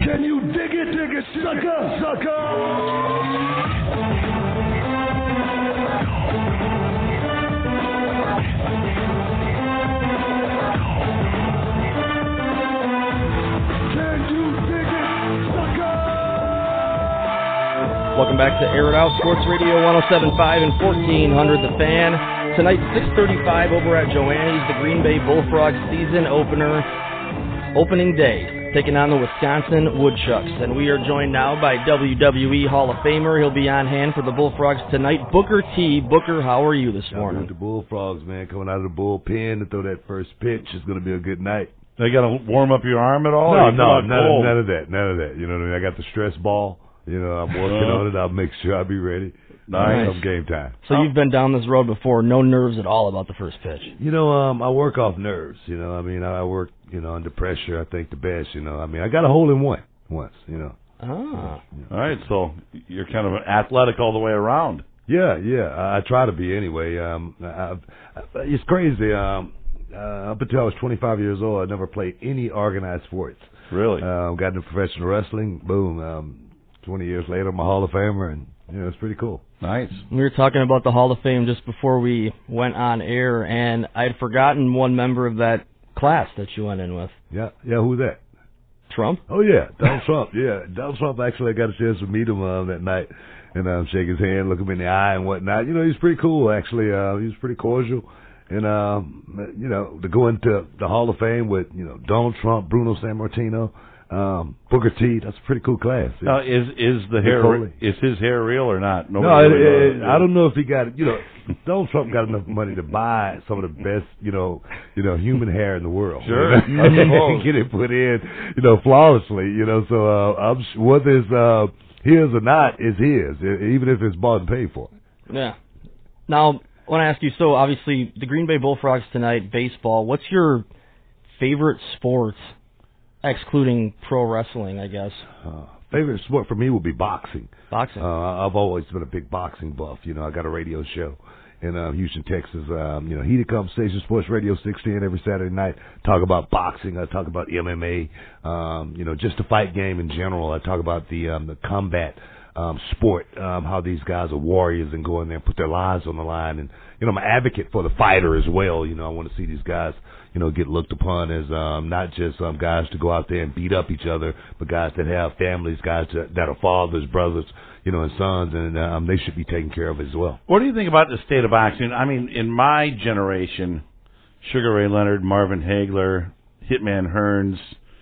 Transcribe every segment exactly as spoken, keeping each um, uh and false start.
Can you dig it, dig it, sucker, sucker? Welcome back to Air It Out Sports Radio one oh seven point five and fourteen hundred The Fan. Tonight, six thirty-five over at Joanne's, the Green Bay Bullfrogs season opener, opening day, taking on the Wisconsin Woodchucks. And we are joined now by W W E Hall of Famer. He'll be on hand for the Bullfrogs tonight, Booker T. Booker, how are you this morning? The Bullfrogs, man, coming out of the bullpen to throw that first pitch is going to be a good night. They got to warm up your arm at all? No, no, none of, none of that, none of that. You know what I mean? I got the stress ball. You know, I'm working uh, on it. I'll make sure I'll be ready. Nice. Come game time. So oh. You've been down this road before. No nerves at all about the first pitch. You know, um, I work off nerves. You know, I mean, I work, you know, under pressure. I think the best. You know, I mean, I got a hole in one once. You know. Ah. All right. So you're kind of athletic all the way around. Yeah, yeah. I, I try to be anyway. Um, I, I, it's crazy. Um, uh, up until I was twenty-five years old, I never played any organized sports. Really? Um, got into professional wrestling. Boom. Um, twenty years later, I'm a Hall of Famer, and you know, it's pretty cool. Nice. We were talking about the Hall of Fame just before we went on air, and I had forgotten one member of that class that you went in with. Yeah, yeah. Who's that? Trump? Oh yeah, Donald Trump. Yeah, Donald Trump. Actually, I got a chance to meet him uh, that night, and um, shake his hand, look him in the eye, and whatnot. You know, he's pretty cool. Actually, uh, he was pretty cordial. And, um, you know, to go into the Hall of Fame with, you know, Donald Trump, Bruno Sammartino, um, Booker T, that's a pretty cool class. Now, is is the hair, Foley. is his hair real or not? Nobody no, really it, it, I don't know if he got, you know, Donald Trump got enough money to buy some of the best, you know, you know, human hair in the world. Sure. You know? And get it put in, you know, flawlessly, you know, so, uh, I'm, whether it's, uh, his or not, is his, even if it's bought and paid for. Yeah. Now, I want to ask you, so obviously the Green Bay Bullfrogs tonight, baseball. What's your favorite sport, excluding pro wrestling, I guess? Uh, favorite sport for me would be boxing. Boxing. Uh, I've always been a big boxing buff. You know, I got a radio show in uh, Houston, Texas. Um, you know, Heated Conversation Sports Radio six ten every Saturday night. Talk about boxing. I talk about M M A. Um, you know, just the fight game in general. I talk about the um, the combat Um, sport, um, how these guys are warriors and go in there and put their lives on the line. And, you know, I'm an advocate for the fighter as well. You know, I want to see these guys, you know, get looked upon as um, not just um, guys to go out there and beat up each other, but guys that have families, guys that, that are fathers, brothers, you know, and sons, and um, they should be taken care of as well. What do you think about the state of boxing? I mean, in my generation, Sugar Ray Leonard, Marvin Hagler, Hitman Hearns,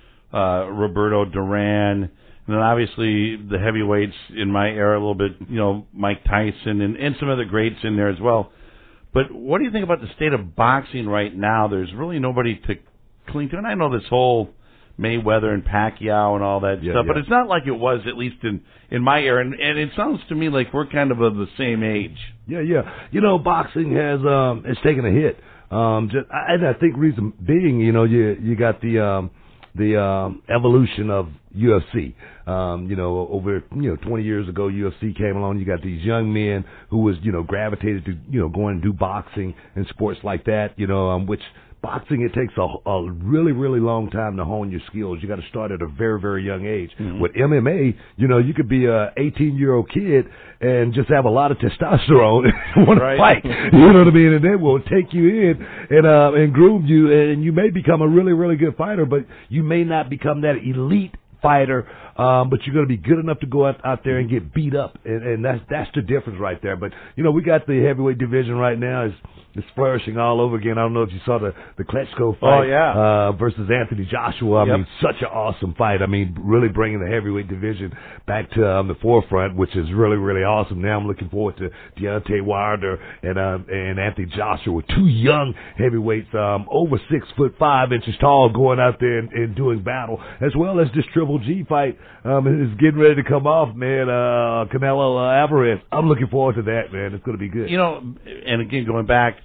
uh, Roberto Duran, and then obviously the heavyweights in my era a little bit, you know, Mike Tyson and, and some other greats in there as well. But what do you think about the state of boxing right now? There's really nobody to cling to. And I know this whole Mayweather and Pacquiao and all that yeah, stuff, yeah. but it's not like it was, at least in, in my era. And, and it sounds to me like we're kind of of the same age. Yeah, yeah. You know, boxing has um, it's taken a hit. Um, just, and I think reason being, you know, you you got the um, the um, evolution of U F C. Um, you know, over, you know, twenty years ago, U F C came along. You got these young men who was, you know, gravitated to, you know, going and do boxing and sports like that, you know, um, which boxing, it takes a, a really, really long time to hone your skills. You got to start at a very, very young age. Mm-hmm. With M M A, you know, you could be a eighteen-year-old kid and just have a lot of testosterone and want right. to fight. You know what I mean? And they will take you in and uh, and groom you, and you may become a really, really good fighter, but you may not become that elite fighter, um, but you're going to be good enough to go out, out there and get beat up, and, and that's that's the difference right there. But you know, we got the heavyweight division right now is is flourishing all over again. I don't know if you saw the the Klitschko fight, oh, yeah. uh, versus Anthony Joshua. I yep. mean, such an awesome fight. I mean, really bringing the heavyweight division back to um, the forefront, which is really, really awesome. Now I'm looking forward to Deontay Wilder and um, and Anthony Joshua, two young heavyweights, um, over six foot five inches tall, going out there and, and doing battle, as well as this Triple G fight um, is getting ready to come off, man. Uh, Canelo uh, Alvarez. I'm looking forward to that, man. It's going to be good. You know, and again, going back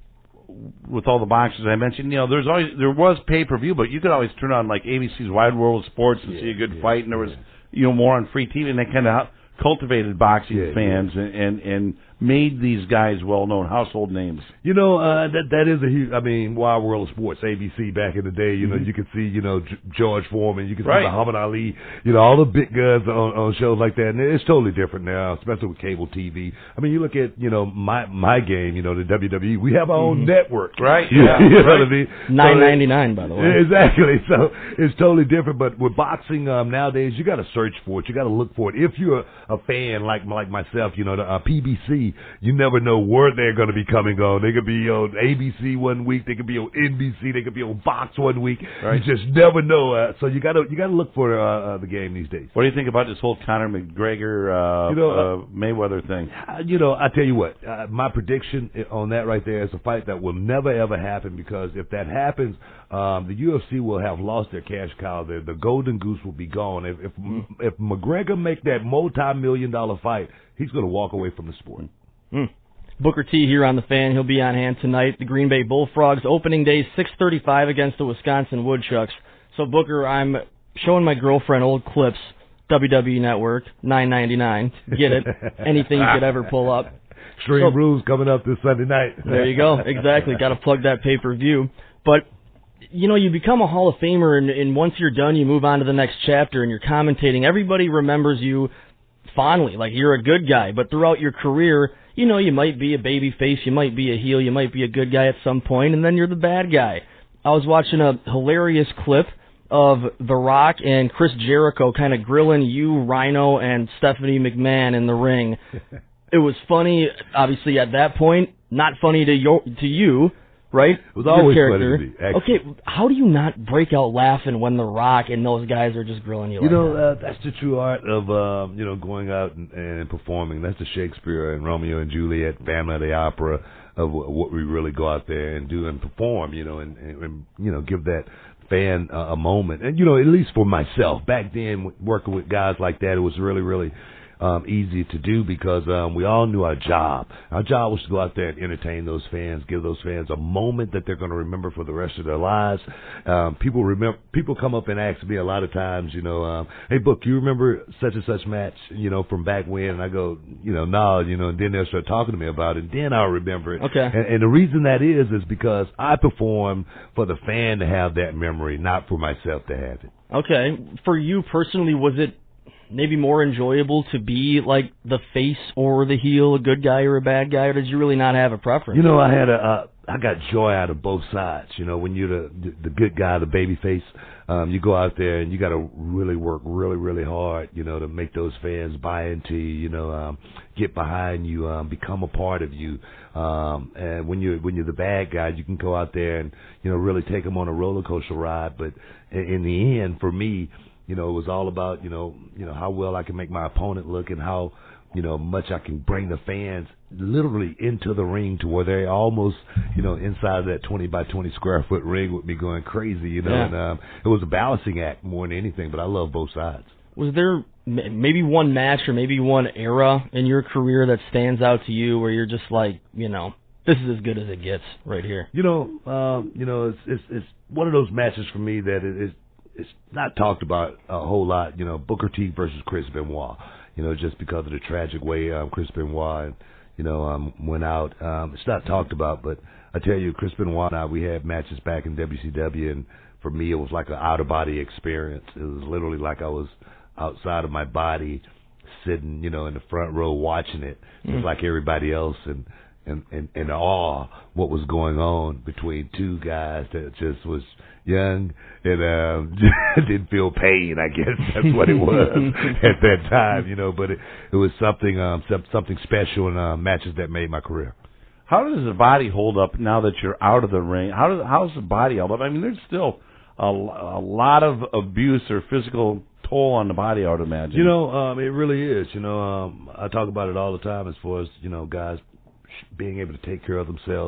with all the boxers I mentioned, you know, there's always there was pay per view, but you could always turn on like A B C's Wide World of Sports and yeah, see a good yeah, fight, and there was yeah. you know more on free T V, and they kind of cultivated boxing yeah, fans yeah. And, and and made these guys well-known household names? You know, uh, that that is a huge. I mean, Wild World of Sports, A B C back in the day. You know, Mm-hmm. you could see, you know, G- George Foreman, you could Right. see Muhammad Ali. You know, all the big guns on, on shows like that. And it's totally different now, especially with cable T V. I mean, you look at, you know, my my game. You know, the W W E. We have our own Mm-hmm. network, Right, You, yeah, you know right. what I mean? Nine So, ninety nine, by the way. Exactly. So it's totally different. But with boxing um, nowadays, you got to search for it. You got to look for it. If you're a, a fan like like myself, you know, the uh, P B C, you never know where they're going to be coming on. They could be on A B C one week. They could be on N B C. They could be on Fox one week. Right. You just never know. Uh, so you got to you got to look for uh, uh, the game these days. What do you think about this whole Conor McGregor uh, You know, uh, Mayweather thing? Uh, you know, I tell you what, uh, my prediction on that right there is a fight that will never ever happen, because if that happens, um, the U F C will have lost their cash cow. The, the golden goose will be gone. If if, Mm. if McGregor make that multi-million dollar fight, he's going to walk away from the sport. Mm. Booker T here on the Fan. He'll be on hand tonight. The Green Bay Bullfrogs opening day six thirty-five against the Wisconsin Woodchucks. So Booker, I'm showing my girlfriend old clips. W W E Network, nine ninety-nine. Get it? Anything you could ever pull up. Extreme So- Rules coming up this Sunday night. There you go. Exactly. Got to plug that pay-per-view. But, you know, you become a Hall of Famer, and, and once you're done, you move on to the next chapter, and you're commentating. Everybody remembers you fondly, like you're a good guy. But throughout your career, you know, you might be a baby face, you might be a heel, you might be a good guy at some point, and then you're the bad guy. I was watching a hilarious clip of The Rock and Chris Jericho kind of grilling you, Rhino, and Stephanie McMahon in the ring. It was funny, obviously, at that point. Not funny to your, to you, right? It was Your always character. funny to me, actually. Okay, how do you not break out laughing when The Rock and those guys are just grilling you? You like know, that? uh, that's the true art of, um, you know, going out and, and performing. That's the Shakespeare and Romeo and Juliet, Phantom of the Opera, of wh- what we really go out there and do and perform, you know, and, and, and you know, give that fan uh, a moment. And, you know, at least for myself, back then, working with guys like that, it was really, really um, easy to do, because um, we all knew our job. Our job was to go out there and entertain those fans, give those fans a moment that they're going to remember for the rest of their lives. Um, people remember. People come up and ask me a lot of times, you know, um, hey, Book, you remember such and such match, you know, from back when? And I go, you know, no, you know, and then they'll start talking to me about it, and then I'll remember it. Okay. And, and the reason that is is because I perform for the fan to have that memory, not for myself to have it. Okay, for you personally, was it maybe more enjoyable to be like the face or the heel, a good guy or a bad guy, or did you really not have a preference? You know, I had a, uh, I got joy out of both sides. You know, when you're the the, the good guy, the baby face, um, you go out there and you got to really work really, really hard, you know, to make those fans buy into you, you know, um, get behind you, um, become a part of you. Um, and when you're when you're the bad guy, you can go out there and, you know, really take them on a roller coaster ride. But in, in the end, for me, you know, it was all about, you know, you know how well I can make my opponent look, and how, you know, much I can bring the fans literally into the ring to where they're almost, you know, inside of that twenty by twenty square foot ring with me going crazy, you know. Yeah. And um, it was a balancing act more than anything, but I love both sides. Was there m- maybe one match or maybe one era in your career that stands out to you where you're just like, you know, this is as good as it gets right here? You know, um, you know, it's, it's it's one of those matches for me that it, it's it's not talked about a whole lot. You know, Booker T versus Chris Benoit. You know, just because of the tragic way um, Chris Benoit, you know, um, went out. Um, it's not talked about, but I tell you, Chris Benoit and I, we had matches back in W C W, and for me, it was like an out-of-body experience. It was literally like I was outside of my body, sitting, you know, in the front row watching it, just Mm. like everybody else, and and and in awe what was going on between two guys that just was young and um, didn't feel pain. I guess that's what it was at that time, you know. But it, it was something um, some, something special in uh, matches that made my career. How does the body hold up now that you're out of the ring? How does how's the body hold up? I mean, there's still a, a lot of abuse or physical toll on the body, I would imagine. You know, um, it really is. You know, um, I talk about it all the time as far as, you know, guys being able to take care of themselves,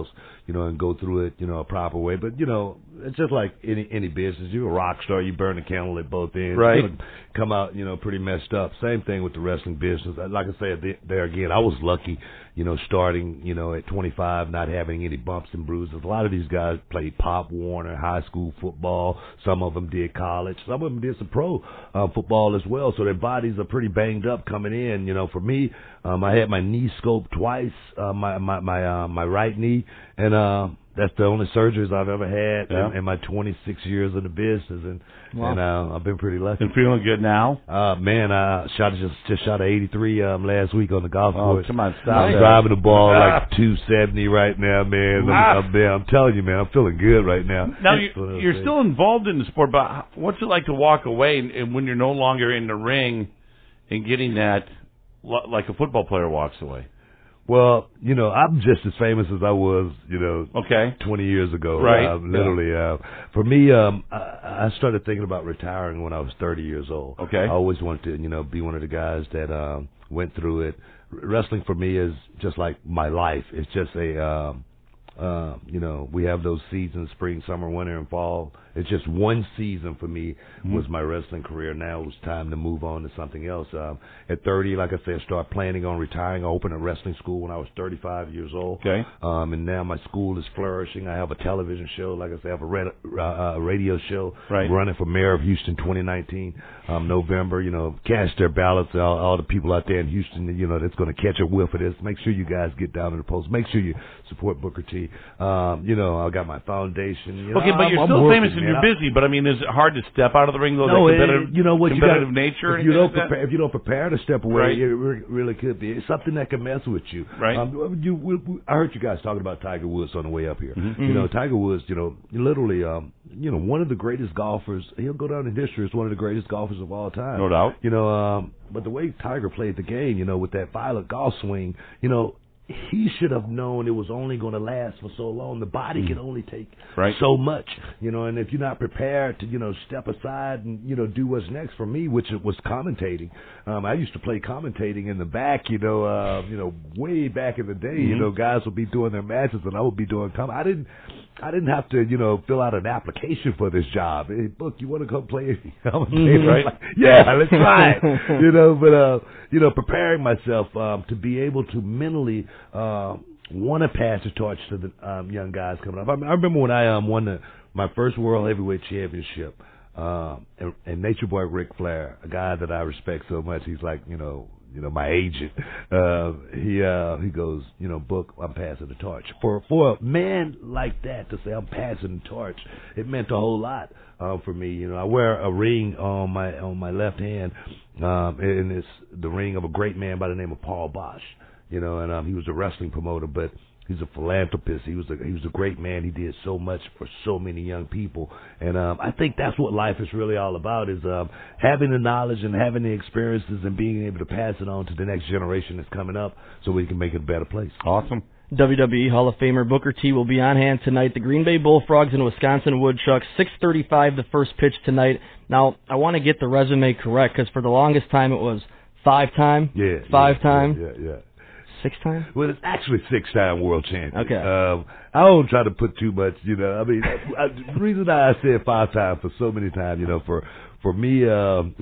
you know, and go through it, you know, a proper way. But, you know, it's just like any any business. You're a rock star. You burn the candle at both ends. Right. You're gonna come out, you know, pretty messed up. Same thing with the wrestling business. Like I said, there again, I was lucky, you know, starting, you know, at twenty-five, not having any bumps and bruises. A lot of these guys played Pop Warner, high school football. Some of them did college. Some of them did some pro uh, football as well. So their bodies are pretty banged up coming in. You know, for me, um, I had my knee scoped twice, uh, my my my uh, my right knee, and uh, that's the only surgeries I've ever had yeah. in, in my twenty-six years in the business, and wow. and uh, I've been pretty lucky. And feeling good now? Uh, man, I shot just just shot a eighty-three um, last week on the golf Oh, course. come on, stop I'm that. driving the ball like two seventy right now, man. Ah. I'm, I'm, man, I'm telling you, man, I'm feeling good right now. Now, That's what you, I'm you're saying. still involved in the sport, but what's it like to walk away and, and when you're no longer in the ring and getting that li- like a football player walks away? Well, you know, I'm just as famous as I was, you know, Okay. twenty years ago. Right. Uh, literally. Uh, for me, um, I, I started thinking about retiring when I was thirty years old. Okay. I always wanted to, you know, be one of the guys that um, went through it. Wrestling for me is just like my life. It's just a, um, uh, you know, we have those seasons, spring, summer, winter, and fall. It's just one season for me Mm-hmm. was my wrestling career. Now it was time to move on to something else. Um, at thirty, like I said, start planning on retiring. I opened a wrestling school when I was thirty-five years old. Okay. Um, and now my school is flourishing. I have a television show. Like I said, I have a, red, uh, a radio show. Right. Running for mayor of Houston twenty nineteen, um, November. You know, cast their ballots. All, all the people out there in Houston, you know, that's going to catch a whiff of this. Make sure you guys get down to the polls. Make sure you support Booker T. Um, you know, I got my foundation. You know, Okay, but I'm, you're I'm still working, famous and man. you're I- busy. But I mean, is it hard to step out of the ring though? No, that it, competitive, you know what? You competitive gotta, nature. or If you anything don't like that? prepare, if you don't prepare to step away, Right. it re- really could be. It's something that can mess with you. Right. Um, you, we, we, I heard you guys talking about Tiger Woods on the way up here. Mm-hmm. You know, Tiger Woods. You know, literally, um, you know, one of the greatest golfers. He'll go down in history as one of the greatest golfers of all time. No doubt. You know, um, but the way Tiger played the game, you know, with that violent golf swing, you know. He should have known it was only going to last for so long. The body can only take Right. so much, you know, and if you're not prepared to, you know, step aside and, you know, do what's next for me, which it was commentating. Um, I used to play commentating in the back, you know, uh, you know, way back in the day, Mm-hmm. you know, guys would be doing their matches and I would be doing com- I didn't, I didn't have to, you know, fill out an application for this job. Hey, Book, you want to come play commentating? Mm-hmm. Right. Like, yeah, let's try it. You know, but, uh, you know, preparing myself, um, to be able to mentally, uh, want to pass the torch to the um, young guys coming up. I, I remember when I um, won the, my first World Heavyweight Championship, um, and, and Nature Boy Ric Flair, a guy that I respect so much. He's like, you know, you know, my agent. Uh, he uh, he goes, you know, Book, I'm passing the torch. For for a man like that to say I'm passing the torch, it meant a whole lot uh, for me. You know, I wear a ring on my on my left hand, um, and it's the ring of a great man by the name of Paul Bosch. You know, and um, he was a wrestling promoter, but he's a philanthropist. He was a he was a great man. He did so much for so many young people, and um, I think that's what life is really all about: is um, having the knowledge and having the experiences and being able to pass it on to the next generation that's coming up, so we can make it a better place. Awesome. W W E Hall of Famer Booker T will be on hand tonight. The Green Bay Bullfrogs and Wisconsin Woodchucks, six thirty-five the first pitch tonight. Now, I want to get the resume correct because for the longest time it was five-time, Yeah, five-time, yeah, yeah. yeah. six-time. Well, it's actually six-time world champion. Okay. Um, I don't try to put too much, you know. I mean, I, the reason I said five-time for so many times, you know, for for me, um,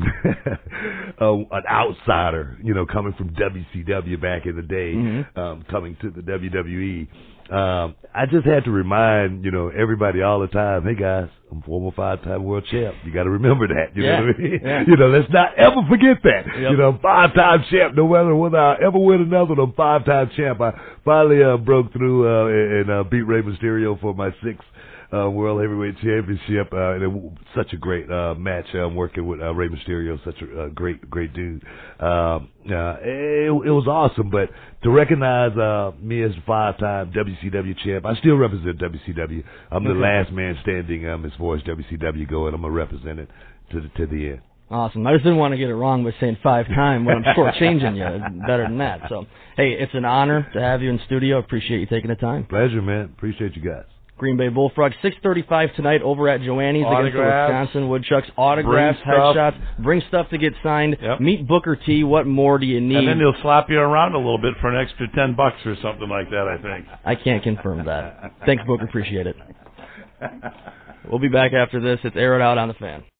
uh, an outsider, you know, coming from W C W back in the day, Mm-hmm. um, coming to the W W E, um, I just had to remind, you know, everybody all the time, hey guys, I'm former five-time world champ. You got to remember that. You Yeah. know what I mean? Yeah. You know, let's not ever forget that. Yep. You know, five-time champ. No matter whether I ever win another, I'm five-time champ. I finally uh, broke through uh, and uh, beat Rey Mysterio for my sixth uh, World Heavyweight Championship. Uh, and it was such a great uh, match. I'm working with uh, Rey Mysterio, such a uh, great, great dude. Um, uh, it, it was awesome. But to recognize uh, me as a five-time W C W champ, I still represent W C W. I'm the Okay. last man standing um, as far as W C W go, and I'm going to represent it to the, to the end. Awesome. I just didn't want to get it wrong by saying five-time when I'm shortchanging you. Better than that. So, hey, it's an honor to have you in studio. Appreciate you taking the time. Pleasure, man. Appreciate you guys. Green Bay Bullfrogs. six thirty-five tonight over at Joanne's against the Autographs. Wisconsin Woodchucks. Autographs, Bring stuff. headshots, bring stuff to get signed. Yep. Meet Booker T. What more do you need? And then they'll slap you around a little bit for an extra ten bucks or something like that, I think. I can't confirm that. Thanks, Booker. Appreciate it. We'll be back after this. It's Air It Out on the Fan.